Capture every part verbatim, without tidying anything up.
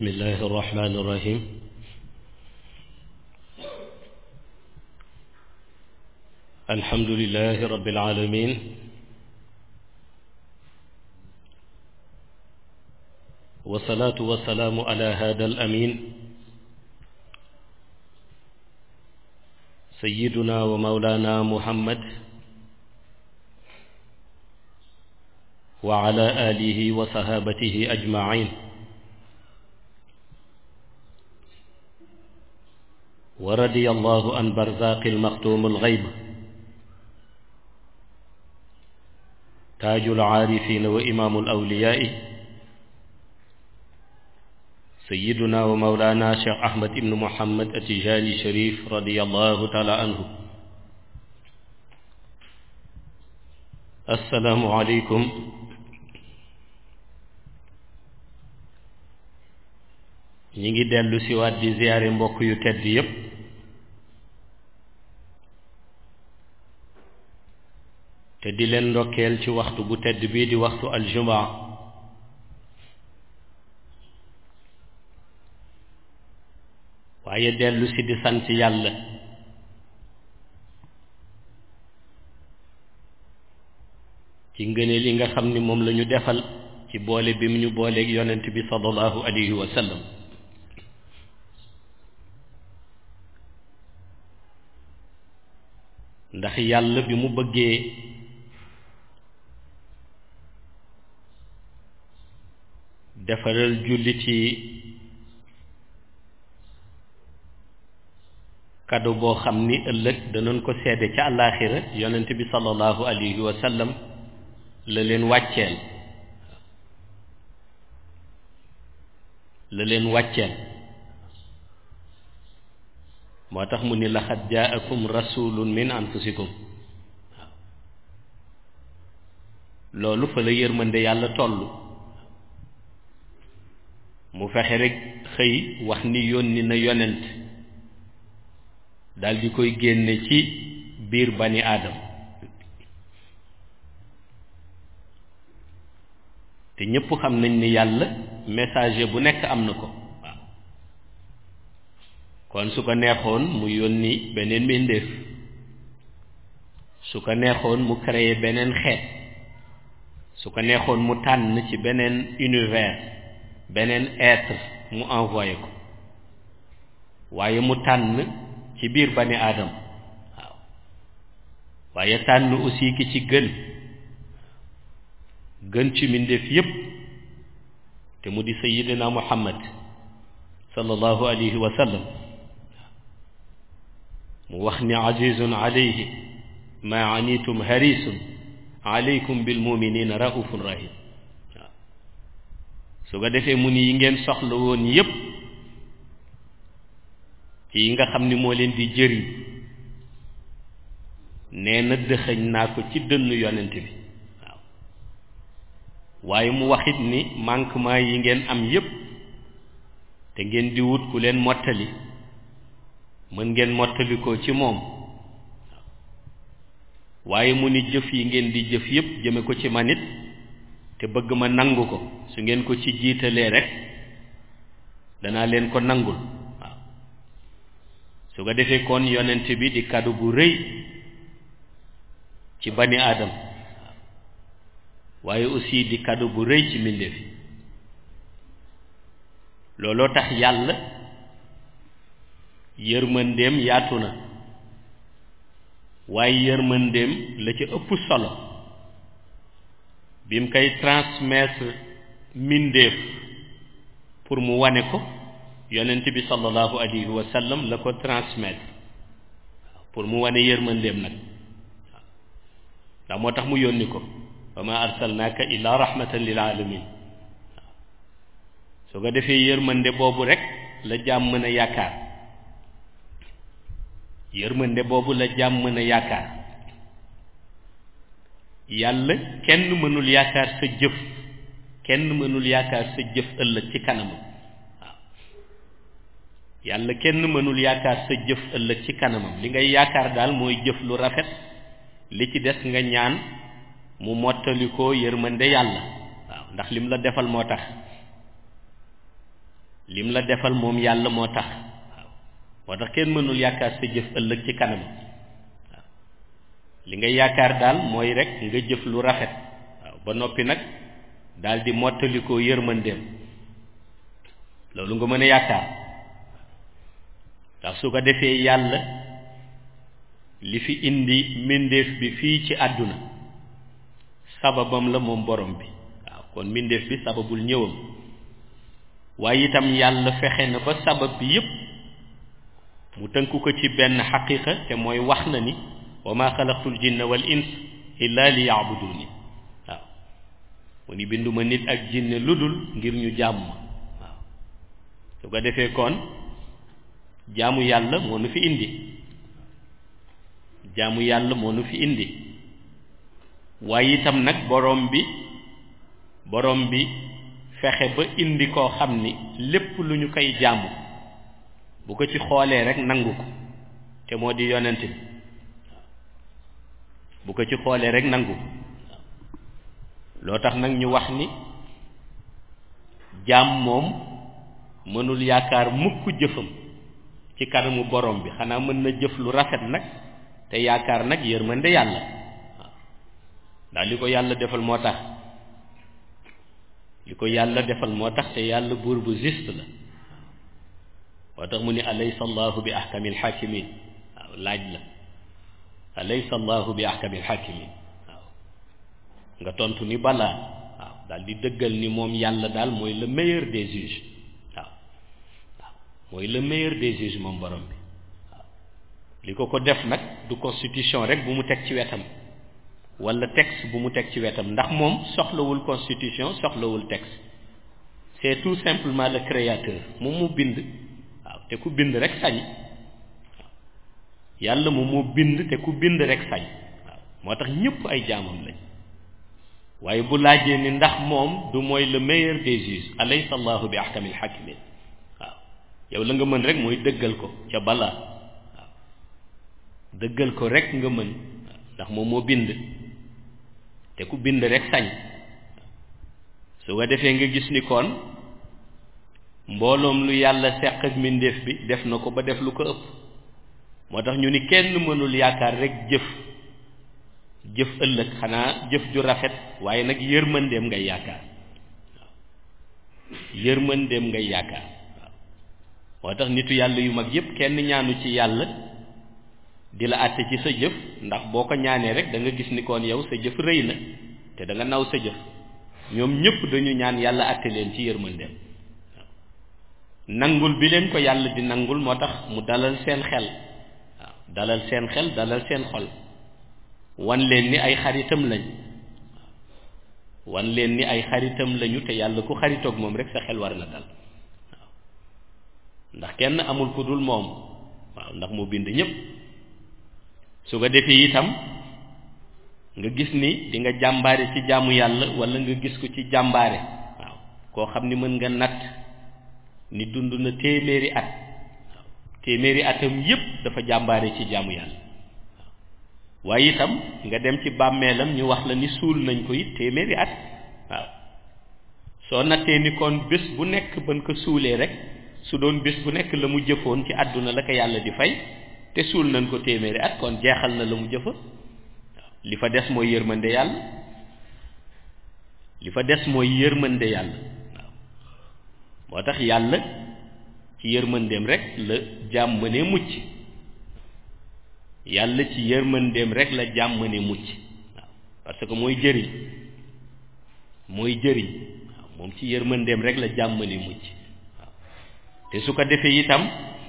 bismillahi irrahmani irrahim alhamdulilahi rabbil alamin wasalaatu wasalaamu ala hada al amin sayyiduna wa mawlana muhammad wa ala alihi wa sahabatihi ajmain wa radiyallahu an barzaqil maxtuumil xayb taajul aarifiina wa imaamul awliyaai sayyiduna wa mawlaana Cheikh Ahmad ibn Muhammad At-Tijaani Cherif radiyallahu taala anhu. assalaamu aleykum. ñi ngi dellu si waat di ziyaare mbokk yu tedd yépp te di leen ndokkeel ci waxtu bu tedd bii di waxtu aljumaa waaye dellu si di sant yàlla ci ngëneel yi nga xam ni moom la ñu defal ci boole bi mu ñu booleeg yonent bi sallallahu alayhi wa sallam. ndax yàlla bi mu bëggee defaral jullit yi kado boo xam ni ëllëg danañ ko seede ca àllaaxira yonent bi sallallahu alayhi wa sallam la leen wàcceel la leen wàcceel moo tax mu ni laxad jaakum rasulun min anfusikum waaw loolu fa la yërmande yàlla toll mu fexe rek xëy wax ni yónni na yonent daldi koy génne ci biir bani aadam te ñépp xam nañ ni yàlla messager bu nekk am na ko kon su ko neexoon mu yónni beneen mbindéef su ko neexoon mu créer beneen xeet su ko neexoon mu tànn ci beneen univers beneen être mu envoyé ko waaye mu tànn ci biir bani aadam waaw waaye tànn aussi ki ci gën gën ci mbindéef yépp te mu di sayyidina muhammad sallallahu alayhi wa sallam mu wax ni azizun alayhi ma anitum harisun alaykum bil muminina raufun rahim waaw su ko defee mu ni yi ngeen soxla woon yépp ci yi nga xam ni moo leen di jëriñ nee na dëxëñ naa ko ci dënn yonent bi waaw waaye mu waxit ni manquement yi ngeen am yépp te ngeen di wut ku leen mottali mën ngeen mottali ko ci moom waaye mu ni jëf yi ngeen di jëf yépp jëme ko ci manit te bëgg ma nangu ko su ngeen ko ci jiitalee rek danaa leen ko nangul waaw su ko defee kon yonent bi di kàddu gu rëy ci bani aadam waaye aussi di kàddu gu rëy ci mbindeef yi looloo tax yàlla yërmandeem yaatu na waaye yërmandeem la ca ëpp solo bi mu koy transmettre mbindeef pour mu wane ko yonent bi sallallahu alayhi wa sallam la ko transmettre pour mu wane yërmandeem nag ndax moo tax mu yónni ko wa ma arsalnaaka illa rahmatan lil alamin su ko defee yërmande boobu rek la jaam mën a yaakaar yërmande boobu la jaam mën a yaakaar yàlla kenn mënul yaakaar sa jëf kenn mënul yaakaar sa jëf ëllëg ci kanamam waaw yàlla kenn mënul yaakaar sa jëf ëllëg ci kanamam li ngay yaakaar daal mooy jëf lu rafet li ci des nga ñaan mu mottali ko yërmande yàlla waaw ndax lim la defal moo tax lim la defal moom yàlla moo tax waaw moo tax kenn mënul yaakaar sa jëf ëllëg ci kanam waaw li nga yaakaar daal mooy rek nga jëf lu rafet waaw ba noppi nag daal di mottalikoo yërmandeem loolu nga mën a yaakaar ndax su ko defee yàlla li fi indi mbindeef bi fii ci àdduna sababam la moom borom bi waaw kon mbindeef bi sababul ñëwam waaye itam yàlla fexe na ba sabab bi yépp mu tënku ko ci benn xaqiqa te mooy wax na ni wa ma xalaqtul jinna wal ins illa li yaabuduni waaw mu ni binduma nit ak jinne lu dul ngir ñu jàmm waaw su ko defee kon jaamu yàlla moo nu fi indi jaamu yàlla moo nu fi indi waaye itam nag borom bi borom bi fexe ba indi koo xam ni lépp lu ñu koy jaamu bu ko ci xoolee rek nangu ko te moo di yonent bi bu ko ci xoolee rek nangu loo tax nag ñu wax ni jaam moom mënul yaakaar mukk jëfam ci kanamu borom bi xanaa mën na jëf lu rafet nag te yaakaar nag yërmande yàlla waaw ndax li ko yàlla defal moo tax li ko yàlla defal moo tax te yàlla buur bu juste la moo tax mu ni alaysa allahu bi ahkamil hakimin waaw laaj la alaysa allahu bi ahkamil hakimin waaw nga tontu ni balaa waaw daal di dëggal ni moom yàlla daal mooy le meilleur des juges waaw waaw mooy le meilleur des juges moom borom bi waaw li ko ko def nag du constitution rek bu mu teg ci wetam wala texte bu mu teg ci wetam ndax moom soxlawul constitution soxlawul texte c'est tout simplement le créateur moom mu bind waaw te ku bind rek sañ waaw yàlla moom moo bind te ku bind rek sañ waaw moo tax ñëpp ay jaamam lañ waaye bu laajee ni ndax moom du mooy le meilleur des juges alaysa allahu bi ahkamil hakimin waaw yow la nga mën rek mooy dëggal ko ca balaa waaw dëggal ko rek nga mën ndax moom moo bind te ku bind rek sañ su ko defee nga gis ni kon mbooloom lu yàlla seq ak mbindeef bi def na ko ba def lu ko ëpp moo tax ñu ni kenn mënul yaakaar rek jëf jëf ëllëg xanaa jëf ju rafet waaye nag yërmandeem ngay yaakaar waaw yërmandeem ngay yaakaar waaw moo tax nitu yàlla yu mag yépp kenn ñaanu ci yàlla di la àtte ci sa jëf ndax boo ko ñaanee rek da nga gis ni kon yow sa jëf rëy na te da nga naw sa jëf ñoom ñëpp dañu ñaan yàlla àtte leen ci yërmandeem waaw nangul bi leen ko yàlla di nangul moo tax mu dalal seen xel waaw dalal seen xel dalal seen xol wan leen ni ay xaritam lañ waaw wan leen ni ay xaritam lañu te yàlla ku xaritoog moom rek sa xel war na dal waaw ndax kenn amul ku dul moom waaw ndax mu bind ñëpp su ko defee itam nga gis ni di nga jàmbaare ci jaamu yàlla wala nga gis ko ci jàmbaare waaw koo xam ni mën nga natt ni dund na téeméeri at waaw téeméeri atam yépp dafa jàmbaare ci jaamu yàlla waaw waaye itam nga dem ci bàmmeelam ñu wax la ni suul nañ ko it téeméeri at waaw soo nattee ni kon bés bu nekk ban ko suulee rek su doon bés bu nekk la mu jëfoon ci àdduna la ko yàlla di fay te suul nañ ko téeméeri at kon jeexal na la mu jëfa li fa des mooy yërmande yàlla li fa des mooy yërmande yàlla waaw moo tax yàlla ci yërmandeem rek la jaam mënee mucc yàlla ci yërmandeem rek la jaam mënee mucc waaw parce que mooy jëriñ mooy jëriñ waaw moom ci yërmandeem rek la jaam mënee mucc waaw te su ko defee itam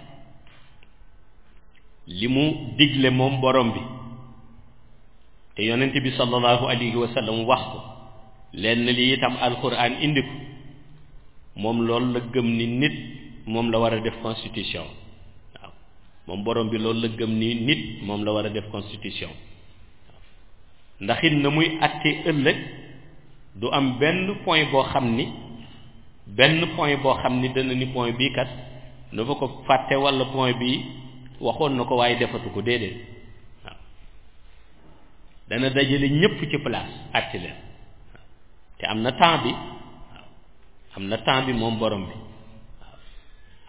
li mu digle moom borom bi te yonent bi sallallahu alayhi wa sallam wax ko lenn li itam alquran indi ko moom loolu la gëm ni nit moom la war a def constitution waaw moom borom bi loolu la gëm ni nit moom la war a def constitution waaw ndax it na muy àtte ëllëg du am benn point boo xam ni benn point boo xam ni dana ni point bii kat dafa ko fàtte wala point bii waxoon na ko waaye defatu ko déedéet waaw dana dajale ñëpp ci place àtte leen waaw te am na temps bi waaw am na temps bi moom borom bi waaw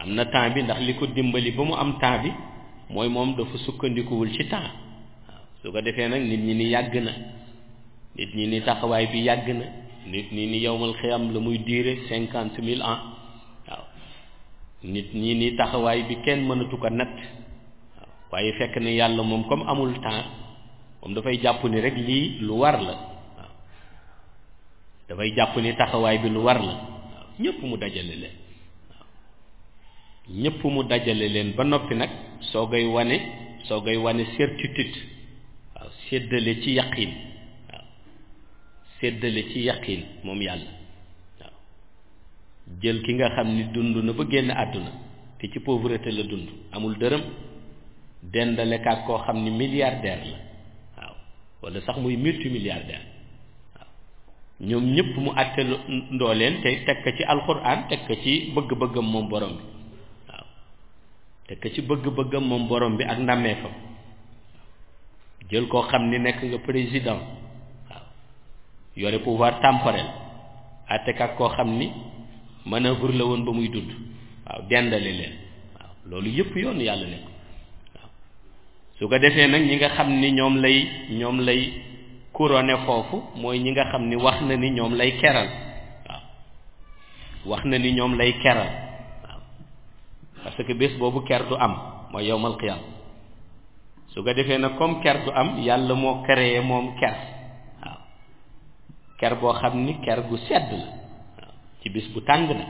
am na temps bi ndax li ko dimbali ba mu am temps bi mooy moom dafa sukkandikuwul ci temps waaw su ko defee nag nit ñi ni yàgg na nit ñi ni taxawaay bi yàgg na nit ñi ni yowmal xiyam la muy durer cinquante mille ans waaw nit ñi ni taxawaay bi kenn mënatu ko natt waaw waaye fekk ne yàlla moom comme amul temps moom dafay jàpp ni rek lii lu war la waaw dafay jàpp ni taxawaay bi lu war la waaw ñépp mu dajale leen waaw ñépp mu dajale leen ba noppi nag soo koy wane soo koy wane certitude waaw séddale ci yaqin waaw séddale ci yaqin moom yàlla waaw jël ki nga xam ni dund na ba génn àdduna te ci pauvreté la dund amul dërëm dendale kaak koo xam ni milliardaire la waaw wala sax muy multimilliardaire waaw ñoom ñëpp mu àtte ndoo leen te teg ko ci alxuraan teg ko ci bëgg-bëggam moom borom bi waaw teg ko ci bëgg-bëggam moom borom bi ak ndàmmeefam jël koo xam ni nekk nga président waaw yore pouvoir temporel àtte kaak koo xam ni manœuvre la woon ba muy dund waaw dendale leen waaw loolu yëpp yoon yàlla nekk waaw su ko defee nag ñi nga xam ni ñoom lay ñoom lay couronné foofu mooy ñi nga xam ni wax na ni ñoom lay keral waaw wax na ni ñoom lay keral waaw parce que bés boobu ker du am mooy yowmal qiyam su ko defee nag comme ker du am yàlla moo créé moom ker waaw ker boo xam ni ker gu sedd la waaw ci bis bu tàng na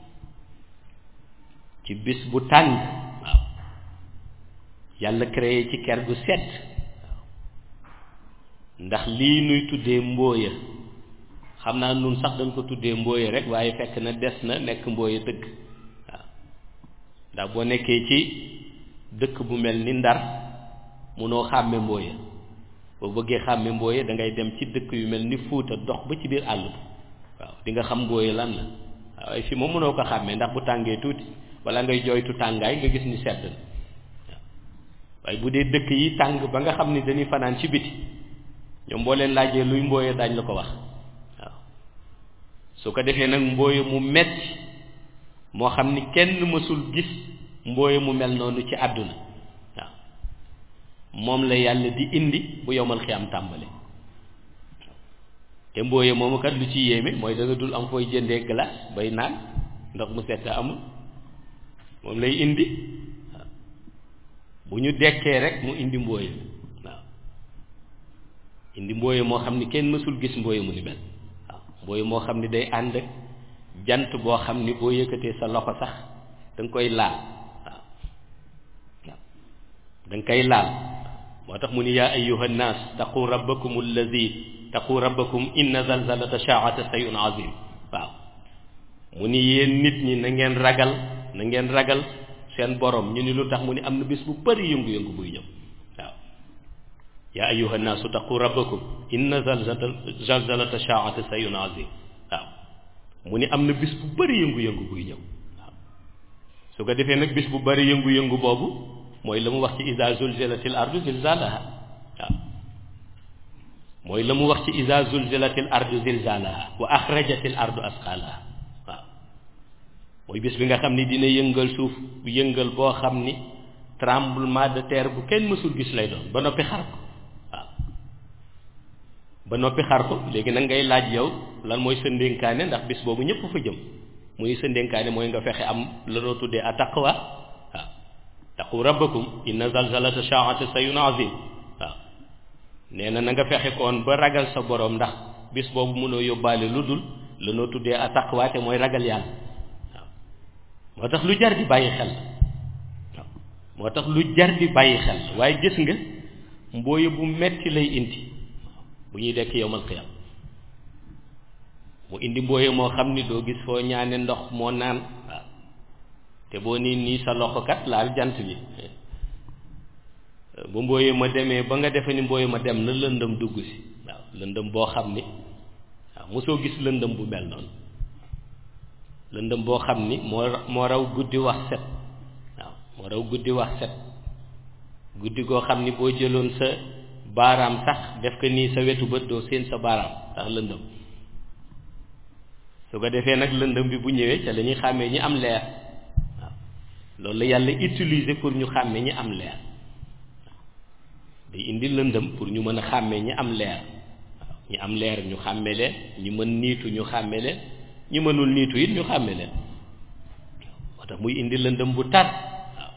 ci bis bu tàng waaw yàlla créé ci ker gu sedd waaw ndax lii nuy tuddee mbóoya xam naa nun sax dañ ko tuddee mbóoya rek waaye fekk na des na nekk mbóoya dëgg waaw ndax boo nekkee ci dëkk bu mel ni Ndar munoo xàmme mbóoya boo bëggee xàmme mbóoya da ngay dem ci dëkk yu mel ni Fuuta dox ba ci biir àll bi waaw di nga xam mbóoya lan la waaye fii moom mënoo ko xàmmee ndax bu tàngee tuuti wala ngay jooytu tàngaay nga gis ni sedd na waaw waaye bu dee dëkk yi tàng ba nga xam ni dañuy fanaan ci biti ñoom boo leen laajee luy mbóoya daañ la ko wax waaw su ko defee nag mbóoya mu metti moo xam ni kenn mësul gis mbóoya mu mel noonu ci àdduna waaw moom la yàlla di indi bu yowmal xiyaam tàmbale te mbóoya moomu kat lu ci yéeme mooy da nga dul am fooy jëndee glace bay naan ndox mu sedd amul moom lay indi waaw bu ñu dekkee rek mu indi mbóoya waaw indi mbóoya moo xam ni kenn mësul gis mbóoya mu ni mel waaw mbóoya moo xam ni day ànd ak jant boo xam ni boo yëkkatee sa loxo sax da nga koy laal waaw waaw da nga koy laal moo tax mu ni yaa ayyuha nnaas taqu rabbakum allazi taqu rabbakum inna zalzalata shaa'ati shay'un azim waaw mu ni yéen nit ñi na ngeen ragal na ngeen ragal seen borom ñu ni lu tax mu ni am na bis bu bari yëngu-yëngu buy ñëw waaw yaa ayyuha nnaasu taqu rabbakum inna zalzalata shaa'ati shay'un azim waaw mu ni am na bis bu bari yëngu-yëngu buy ñëw waaw su ko defee nag bis bu bari yëngu-yëngu boobu mooy la mu wax ci iza zulzilatil ardu zilzalaha waaw mooy la mu wax ci iza zulzilatil ardu zilzalaha wa axrajatil ardu asqalaha waaw mooy bis bi nga xam ni dina yëngal suuf yëngal boo xam ni tremblement de terre bu kenn mësul gis lay doon ba noppi xar ko waaw ba noppi xar ko léegi nag ngay laaj yow lan mooy sa ndénkaane ndax bis boobu ñëpp fa jëm muy sa ndénkaane mooy nga fexe am la noo tuddee a taqwa waaw taqu rabbakum inna zalzalata shaa'ati shay'un azim waaw nee na na nga fexe koon ba ragal sa borom ndax bis boobu mënoo yóbbaale lu dul la noo tuddee a taqwa te mooy ragal yàlla waaw moo tax lu jar di bàyyi xel waaw moo tax lu jar di bàyyi xel waaye gis nga mbooya bu metti lay indi bu ñuy dekk yowmal qiyam mu indi mbooye moo xam ni doo gis foo ñaane ndox moo naan waaw te boo nii nii sa loxo kat laal jant bi bu mbooye ma demee ba nga defe ni mbooye ma dem na lëndëm dugg si waaw lëndëm boo xam ni waaw mosoo gis lëndëm bu mel noonu lëndëm boo xam ni moo moo raw guddi wax set waaw moo raw guddi wax set guddi goo xam ni boo jëloon sa baaraam sax def ko nii sa wetu bët doo seen sa baaraam ndax lëndëm su ko defee nag lëndëm bi bu ñëwee ca la ñuy xàmmee ñi am leer waaw loolu la yàlla utiliser pour ñu xàmme ñi am leer day indi lëndëm pour ñu mën a xàmme ñi am leer waaw ñi am leer ñu xàmme leen ñi mën niitu ñu xàmme leen ñi mënul niitu it ñu xàmme leen moo tax muy indi lëndëm bu tar waaw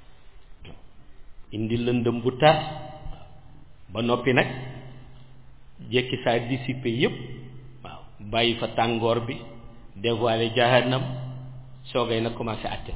indi lëndëm bu tar ba noppi nag jekki saa dissipé yépp waaw bàyyi fa tàngoor bi dévoiler jahannam soogay nag commencé àtteem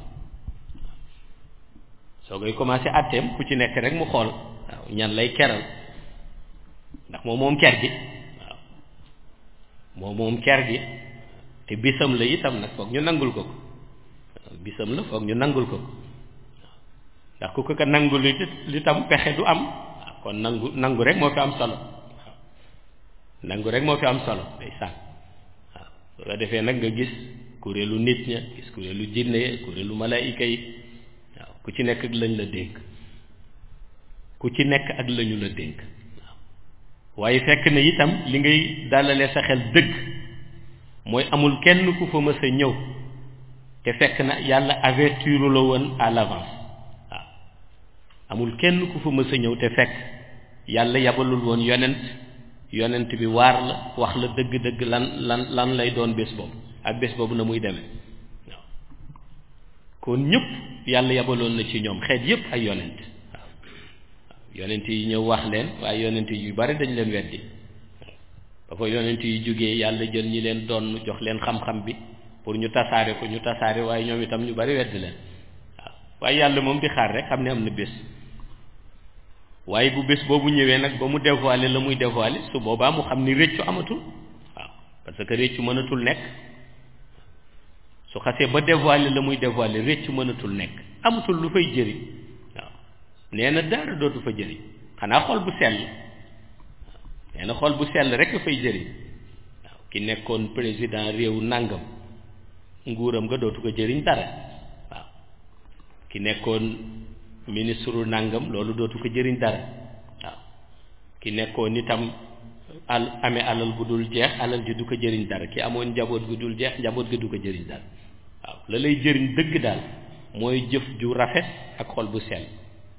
soogay commencé àtteem ku ci nekk rek mu xool waaw ñan lay keral ndax moom moom ker gi waaw moom moom ker gi te bisam la itam nag foog ñu nangul ko ko bisam la foog ñu nangul ko ko ndax ku ko ko nangul li tam pexe du am waaw kon nangu nangu rek moo fi am solo waaw nangu rek moo fi am solo day sànq waaw soo ko defee nag nga gis kuréelu nit ña gis kuréelu jinne ya kuréelu malaayika yi waaw ku ci nekk ak lañ la dénk ku ci nekk ak lañu la dénk waaw waaye fekk na itam li ngay dalalee sa xel dëgg mooy amul kenn ku fa mës a ñëw te fekk na yàlla avertiru la woon à l'avance waaw amul kenn ku fa mës a ñëw te fekk yàlla yabalul woon yonent yonent bi waar la wax la dëgg-dëgg lan lan lan lay doon bés boobu ak bés boobu na muy demee waaw kon ñëpp yàlla yabaloon na ci ñoom xeet yëpp ay yonent waaw yonent yi ñëw wax leen waaye yonent yu bari dañ leen weddi ba fa yonent yi jógee yàlla jël ñi leen doon jox leen xam-xam bi pour ñu tasaare ko ñu tasaare waaye ñoom itam ñu bari weddi leen waaw waaye yàlla moom di xaar rek xam ne am na bés waaye bu bés boobu ñëwee nag ba mu dévoiler la muy dévoiler su boobaa mu xam ni réccu amatul waaw parce que réccu mënatul nekk su xasee ba dévoiler la muy dévoiler réccu mënatul nekk amatul lu fay jëriñ waaw nee na dara dootu fa jëriñ xanaa xol bu sell nee na xol bu sell rek fay jëriñ waaw ki nekkoon président réew nàngam nguuram nga dootu ko jëriñ dara waaw ki nekkoon ministre nàngam loolu dootu ko jëriñ dara waaw ki nekkoon itam al amee alal bu dul jeex alal ji du ko jëriñ dara ki amoon njaboot gu dul jeex njaboot ga du ko jëriñ dara waaw la lay jëriñ dëgg daal mooy jëf ju rafet ak xol bu sell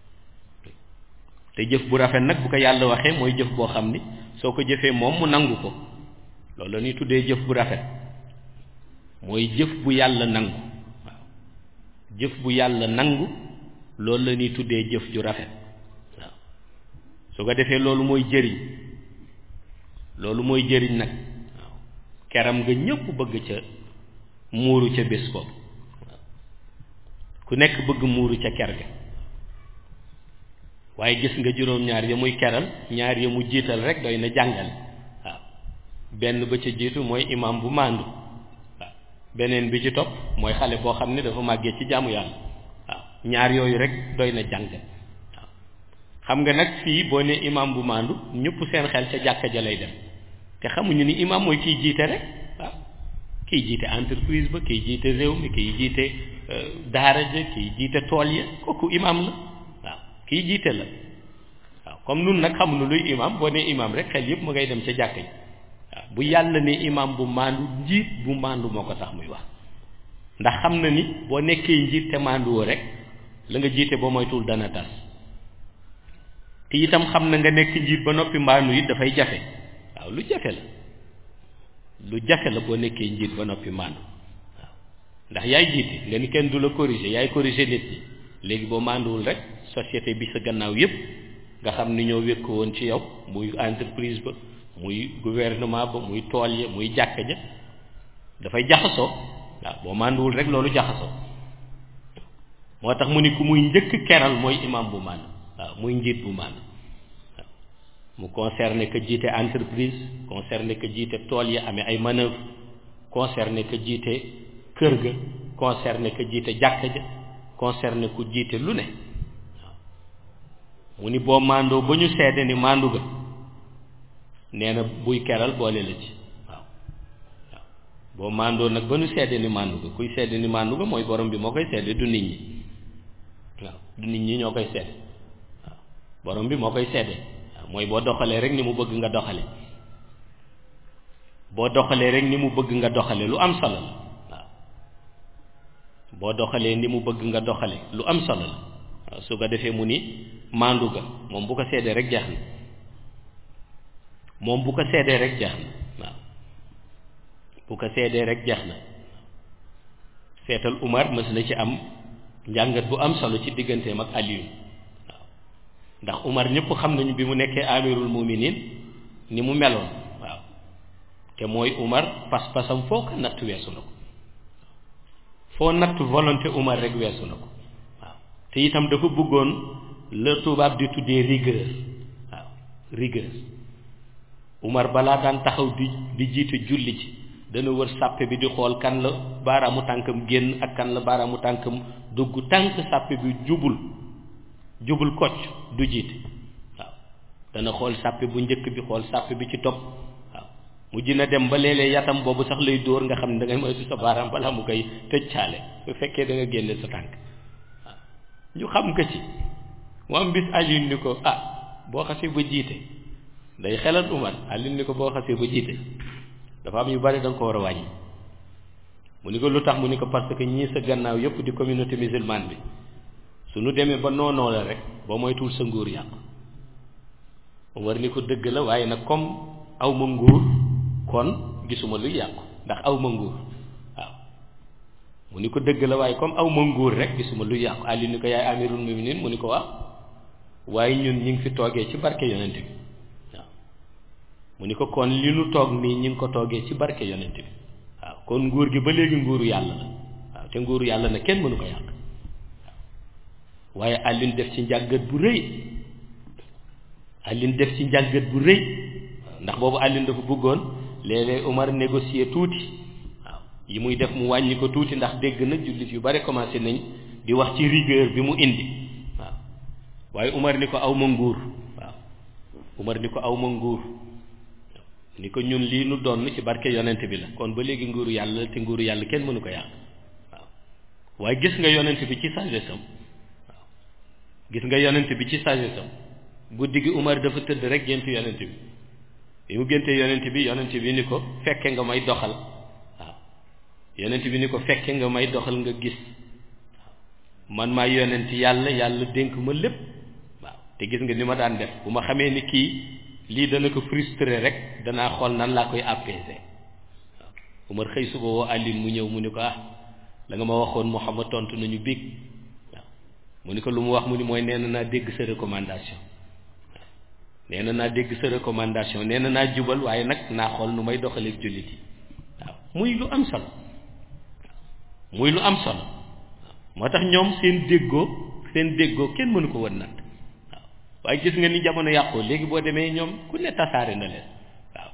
te jëf bu rafet nag bu ko yàlla waxee mooy jëf boo xam ni soo ko jëfee moom mu nangu ko loolu la ñuy tuddee jëf bu rafet mooy jëf bu yàlla nangu waaw jëf bu yàlla nangu loolu la ñuy tuddee jëf ju rafet waaw su ko defee loolu mooy jëriñ loolu mooy jëriñ nag waaw keram nga ñëpp bëgg ca muuru ca bés boobu waaw ku nekk bëgg muuru ca ker ga waaye gis nga juróom-ñaar ya muy keral ñaar ya mu jiital rek doy na jàngal waaw benn ba ca jiitu mooy imam bu màndu waaw beneen bi ci topp mooy xale boo xam ne dafa màggee ci jaamu yàlla waaw ñaar yooyu rek doy na jàngal waaw xam nga nag fii boo ne imam bu màndu ñëpp seen xel ca jàkka ja lay dem te xamuñu ni imam mooy kiy jiite rek waaw kiy jiite entreprise ba kiy jiite réew mi kiy jiite daara ja kiy jiite tool ya kooku imam la waaw kiy jiite la waaw comme nun nag xamuñu luy imam boo ne imam rek xel yëpp ma ngay dem ca jàkka ji waaw bu yàlla ne imam bu màndu njiit bu màndu moo ko tax muy wax ndax xam na ni boo nekkee njiit te mànduwoo rek la nga jiite boo moytuwul dana tas te itam xam na nga nekk njiit ba noppi mbaanu it dafay jafe waaw lu jafe la lu jafe la boo nekkee njiit ba noppi mbaanu waaw ndax yaay jiite nga ni kenn du la corriger yaay corriger nit ñi léegi boo mànduwul rek société bi sa gannaaw yépp nga xam ni ñoo wékk woon ci yow muy entreprise ba muy gouvernement ba muy tool ya muy jàkka ja dafay jaxasoo waaw boo mànduwul rek loolu jaxasoo moo tax mu ni ku muy njëkk keral mooy imam bu màndu waaw muy njiit bu màndu waaw mu concerné que jiite entreprise concerné que jiite tool yi amee ay manœuvre concerné que jiite kër ga concerné que jiite jàkka ja concerné ku jiite lu ne waaw mu ni boo màndoo ba ñu seede ni màndu ga nee na buy keral boole la ci waaw waaw boo màndoo nag ba ñu seede ni màndu ga kuy seede ni màndu ga mooy borom bi moo koy seede du nit ñi waaw du nit ñi ñoo koy seede waaw borom bi moo koy seede waaw mooy boo doxalee rek ni mu bëgg nga doxale boo doxalee rek ni mu bëgg nga doxale lu am solo la waaw boo doxalee ni mu bëgg nga doxale lu am solo la waaw su ko defee mu ni maandu ga moom bu ko seedee rek jeex na moom bu ko seedee rek jeex na waaw bu ko seedee rek jeex na seetal Umar mës na ci am njàngat bu am solo ci digganteem ak Aliyu waaw ndax Umar ñëpp xam nañu bi mu nekkee amirul muminin ni mu meloon waaw te mooy Umar pas-pasam foo ko natt weesu na ko foo natt volonté Umar rek weesu na ko waaw te itam dafa bëggoon la tubaab di tuddee rigueur waaw rigueur Umar balaa daan taxaw di di jiite julli ci dana wër sàppe bi di xool kan la baaraamu tànkam génn ak kan la baaraamu tànkam dugg tànk sàppe bi jubul jubul kocc du jiite waaw dana xool sàppe bu njëkk bi xool sàppe bi ci topp waaw mujj na dem ba léeg-léeg yatam boobu sax lay dóor nga xam ne da ngay moytu sa baaraam balaa mu koy tëj caale bu fekkee da nga génne sa tànk waaw ñu xam ko ci mu am bis Alioune ni ko ah boo xasee ba jiite day xelal Umar Alioune ni ko boo xasee ba jiite dafa am yu bari da nga ko war a wàññi mu ni ko lu tax mu ni ko parce que ñii sa gannaaw yëpp di communauté musulmane bi su nu demee ba noonoo la rek boo moytuwul sa nguur yàqu Umar ni ko dëgg la waaye nag comme aw ma nguur kon gisuma luy yàqu ndax aw ma nguur waaw mu ni ko dëgg la waaye comme aw ma nguur rek gisuma luy yàqu Ali ni ko yaay amirul muminin mu ni ko waaw waaye ñun ñi ngi fi toogee ci barke yonent bi waaw mu ni ko kon li nu toog nii ñi ngi ko toogee ci barke yonent bi waaw kon nguur gi ba léegi nguuru yàlla la waaw te nguuru yàlla na kenn mënu ko yàq waaw waaye Alioune def ci njàngat bu rëy Alioune def ci njàngat bu rëy ndax boobu Alioune dafa bëggoon léeg-léeg Umar négocier tuuti waaw yi muy def mu wàññi ko tuuti ndax dégg na jullit yu bari commencé nañ di wax ci rigueur bi mu indi waaw waaye Umar ni ko aw ma nguur waaw Umar ni ko aw ma nguur ni ko ñun lii nu doon ci barke yonent bi la kon ba léegi nguuru yàlla te nguuru yàlla kenn mënu ko yàq waaw waaye gis nga yonent bi ci sagesse am waaw gis nga yonent bi ci sagesse am guddi gi Umar dafa tëdd rek gént yonent bi bi mu génte yonent bi yonent bi ni ko fekke nga may doxal waaw yonent bi ni ko fekke nga may doxal nga gis waaw man maa yonent yàlla yàlla dénk ma lépp waaw te gis nga ni ma daan def bu ma xamee ni kii lii dana ko frustré rek danaa xool nan laa koy apaiser waaw Umar xëy suba woo Alioune mu ñëw mu ni ko ah la nga ma waxoon Muhammad tontu nañu biig waaw mu ni ko lu mu wax mu ni mooy nee na naa dégg sa recommandation waaw nee na naa dégg sa recommandation nee na naa jubal waaye nag naa xool nu may doxalee jullit yi waaw muy lu am solo muy lu am solo waaw moo tax ñoom seen déggoo seen déggoo kenn mënu ko wën nag waaye gis nga ni jamono yàqoo léegi boo demee ñoom ku ne tasaare na leen waaw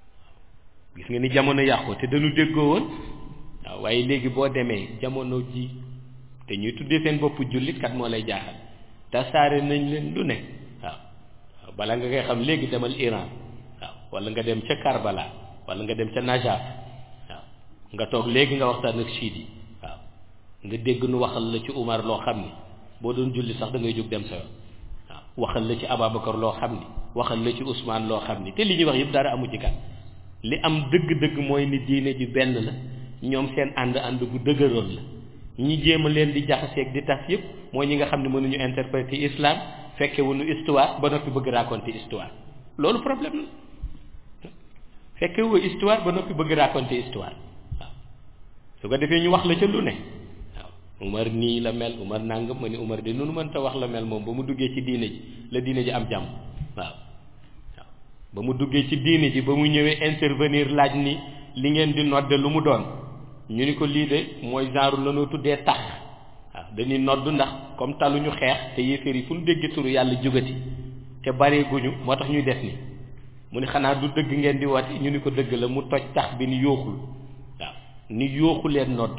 gis nga ni jamono yàqoo te dañu déggoo woon waaw waaye léegi boo demee jamono ji te ñuy tuddee seen bopp jullit kat moo lay jaaxal tasaare nañ leen lu ne waaw waaw bala nga koy xam léegi demal Iran waaw wala nga dem ca Karbala wala nga dem ca Najaf waaw nga toog léegi nga waxtaan ak chiite yi waaw nga dégg nu waxal la ci Umar loo xam ni boo doon julli sax da ngay jóg dem sa yoon waxal la ci Ababacar loo xam ni waxal la ci Ousmane loo xam ni te li ñuy wax yëpp dara amu ci kat li am dëgg-dëgg mooy ni diine ji benn la ñoom seen ànd ànd bu dëgëroon la ñi jéem a leen di jaxaseeg di tas yëpp mooy ñi nga xam ne mënuñu interpréter islam fekke wuñu histoire ba noppi bëgg raconter histoire loolu problème la fekke wu histoire ba noppi bëgg raconter histoire waaw su ko defee ñu wax la ca lu ne Umar nii la mel Umar nangam ma ni Umar de nunu mënta wax la mel moom ba mu duggee ci diine ji la diine ji am jàmm waaw waaw ba mu duggee ci diine ji ba mu ñëwee intervenir laaj ni li ngeen di nodde lu mu doon ñu ni ko lii de mooy genre lanoo tuddee tax waaw dañuy nodd ndax comme taluñu xeex te yéeféer yi fu ñu dégg turu yàlla jógati te bareeguñu moo tax ñuy def ni mu ni xanaa du dëgg ngeen di wati ñu ni ko dëgg la mu toj tax bi ni yooxul waaw ni yooxu leen nodd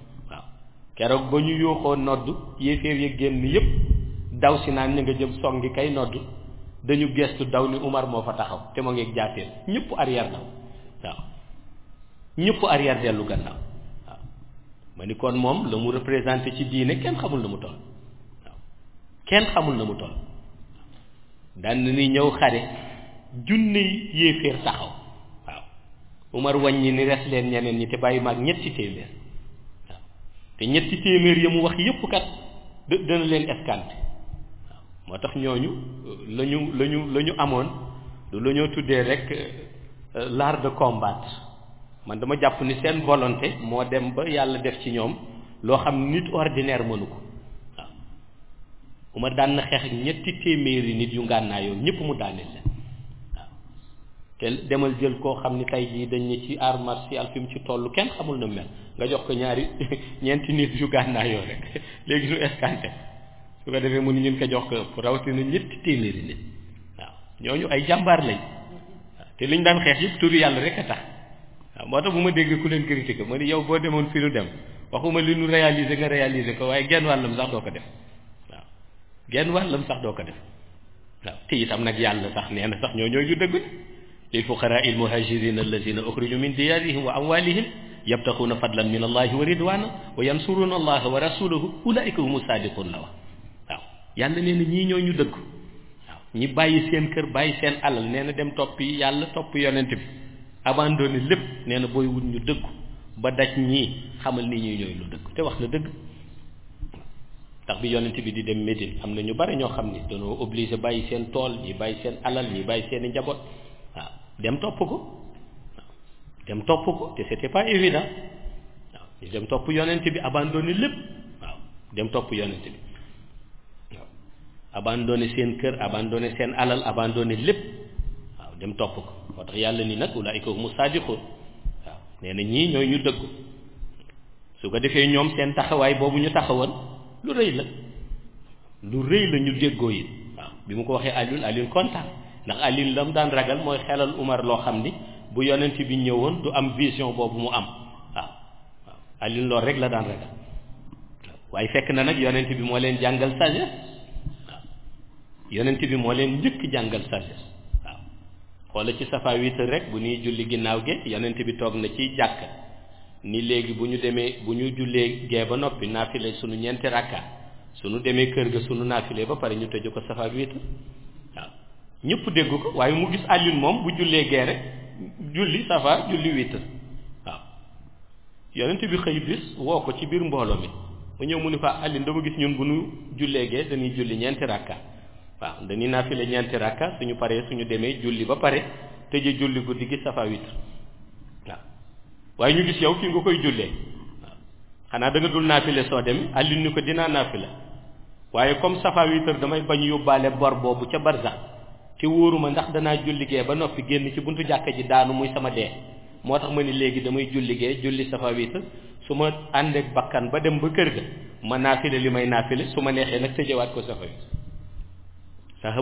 keroog ba ñu yooxoo nodd yéeféer ya génn yépp daw si naan ña nga jëm songi kay nodd dañu gestu daw ni Umar moo fa taxaw te moo ngeeg jaaseel ñëpp arrière daw waaw ñëpp arrière dellu gannaaw waaw ma ni kon moom la mu représenté ci diine kenn xamul na mu toll waaw kenn xamul na mu toll daan na ni ñëw xare junne yéeféer taxaw waaw Umar wàññi ni res leen ñeneen ñi te bàyyi maag ñetti téeméer te ñetti téeméer ya mu wax yépp kat dana leen escanté waaw moo tax ñooñu lañu lañu la ñu amoon lu la ñoo tuddee rek l'art de combattre man dama jàpp ni seen volonté moo dem ba yàlla def ci ñoom loo xam nit ordinaire mënu ko waaw Umar daan na xeex ak ñetti téeméeri nit yu ngànnaayoo ñëpp mu daaneel leen waaw te demal jël koo xam ni tey jii dañ ne ci art martial fi mu ci toll kenn xamul na mel nga jox ko ñaari ñeenti nit yu gànnaayoo rek léegi ñu escanté su ko defee mu ni ñun ko jox ko ëpp rawatina ñetti téeméeri nit waaw ñooñu ay jàmbaar lañ waaw te liñ daan xeex yëpp turu yàlla rek a tax waaw moo tax bu ma dégg ku leen critiqué ma ni yow boo demoon fi nu dem waxuma li nu réaliser nga réaliser ko waaye genn wàllam sax doo ko def waaw genn wàllam sax doo ko def waaw te itam nag yàlla sax nee na sax ñoo ñooy ñu dëgg lil fuqaraa il muhajirin alladina uxriju min diyarihim wa amwalihim yabtaxuuna fadlan min allahi wa ridwana wa yansuruna allaha wa rasulahu ulaika humu sadiqun la wax waaw yàlla nee na ñii ñoo ñu dëgg waaw ñi bàyyi seen kër bàyyi seen alal nee na dem toppi yàlla topp yonent bi abandonné lépp nee na booy wut ñu dëggu ba daj ñii xamal ni ñuy ñooy lu dëgg te wax na dëgg ndax bi yonent bi di dem Médine am na ñu bari ñoo xam ni dañoo obligé bàyyi seen tool ñi bàyyi seen alal ñi bàyyi seen i njaboot waaw dem topp ko waaw dem topp ko te c'était pas évident waaw ñu dem topp yonent bi abandonné lépp waaw dem topp yonent bi waaw abandonné seen kër abandonné seen alal abandonné lépp waaw dem topp ko moo tax yàlla ni nag ulaa'ika humu saadiquun waaw nee na ñii ñooy ñu dëggu su ko defee ñoom seen taxawaay boobu ñu taxawoon lu rëy la lu rëy la ñu déggoo yi waaw bi mu ko waxee Alioune Alioune kontaan ndax Alioune la mu daan ragal mooy xelal Umar loo xam ni bu yonent bi ñëwoon du am vision boobu mu am waaw waaw Alioune loolu rek la daan ragal waaw waaye fekk na nag yonent bi moo leen jàngal sagesse waaw yonent bi moo leen njëkk jàngal sagesse waaw xoola ci safa witr rek bu ñuy julli ginnaaw ge yonent bi toog na ci jàkk ni léegi bu ñu demee bu ñu jullee gee ba noppi naafile sunu ñeenti rakka sunu demee kër ga sunu naafile ba pare ñu tëju ko safa witr waaw ñëpp dégg ko waaye mu gis Alioune moom bu jullee gee rek julli safa julli witr waaw yonent bi xëy bis woo ko ci biir mbooloo mi mu ñëw mu ni fa Alioune dama gis ñun bu ñu jullee gee dañuy julli ñeenti rakka waaw dañuy naafile ñeenti rakka suñu paree suñu demee julli ba pare tëje julli guddi gi safa witr waaw waaye ñu gis yow fii nga koy jullee waaw xanaa da nga dul naafile soo dem Alioune ni ko dinaa naafile waaye comme safa witr damay bañ yóbbaale bor boobu ca barsax te wóoruma ndax danaa julligee ba noppi génn ci buntu jàkka ji daanu muy sama dee moo tax ma ni léegi damay julligee julli safa witr su ma àndeek bakkan ba dem ba kër ga ma naafile li may naafile su ma neexee nag tëjewaat ko safa witr